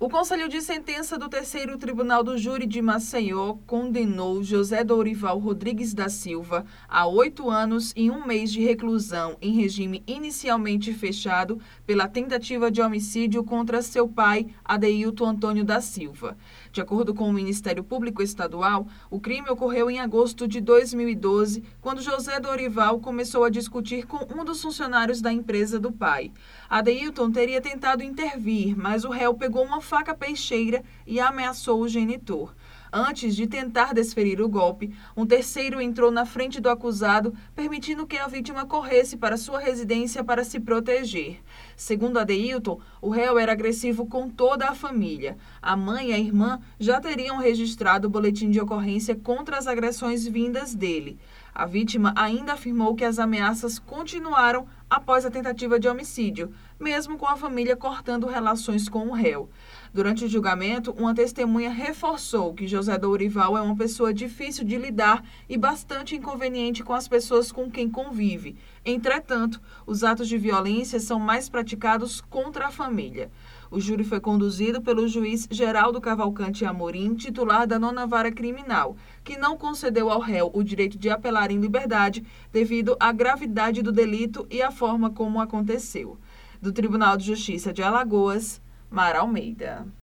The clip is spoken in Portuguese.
O Conselho de Sentença do Terceiro Tribunal do Júri de Maceió condenou José Dorival Rodrigues da Silva a 8 anos e 1 mês de reclusão em regime inicialmente fechado pela tentativa de homicídio contra seu pai, Adeilton Antônio da Silva. De acordo com o Ministério Público Estadual, o crime ocorreu em agosto de 2012, quando José Dorival começou a discutir com um dos funcionários da empresa do pai. Adeilton teria tentado intervir, mas o réu pegou uma faca peixeira e ameaçou o genitor. Antes de tentar desferir o golpe, um terceiro entrou na frente do acusado, permitindo que a vítima corresse para sua residência para se proteger. Segundo Adeilton, o réu era agressivo com toda a família. A mãe e a irmã já teriam registrado o boletim de ocorrência contra as agressões vindas dele. A vítima ainda afirmou que as ameaças continuaram após a tentativa de homicídio, mesmo com a família cortando relações com o réu. Durante o julgamento, uma testemunha reforçou que José Dorival é uma pessoa difícil de lidar e bastante inconveniente com as pessoas com quem convive. Entretanto, os atos de violência são mais praticados contra a família. O júri foi conduzido pelo juiz Geraldo Cavalcante Amorim, titular da 9ª Vara Criminal, que não concedeu ao réu o direito de apelar em liberdade devido à gravidade do delito e à forma como aconteceu. Do Tribunal de Justiça de Alagoas, Mara Almeida.